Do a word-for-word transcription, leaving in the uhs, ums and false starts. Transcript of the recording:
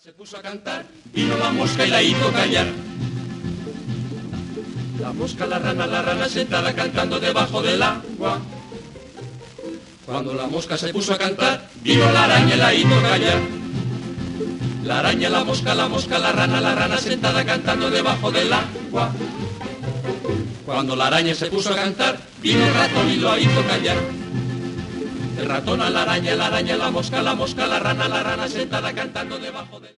Se puso a cantar, vino la mosca y la hizo callar. La mosca, la rana, la rana sentada cantando debajo del agua. Cuando la mosca se puso a cantar, vino la araña y la hizo callar. La araña, la mosca, la mosca, la rana, la rana sentada cantando debajo del agua. Cuando la araña se puso a cantar, vino el ratón y lo hizo callar. El ratón a la araña, la araña, la mosca, la mosca, la rana, la rana sentada cantando debajo del...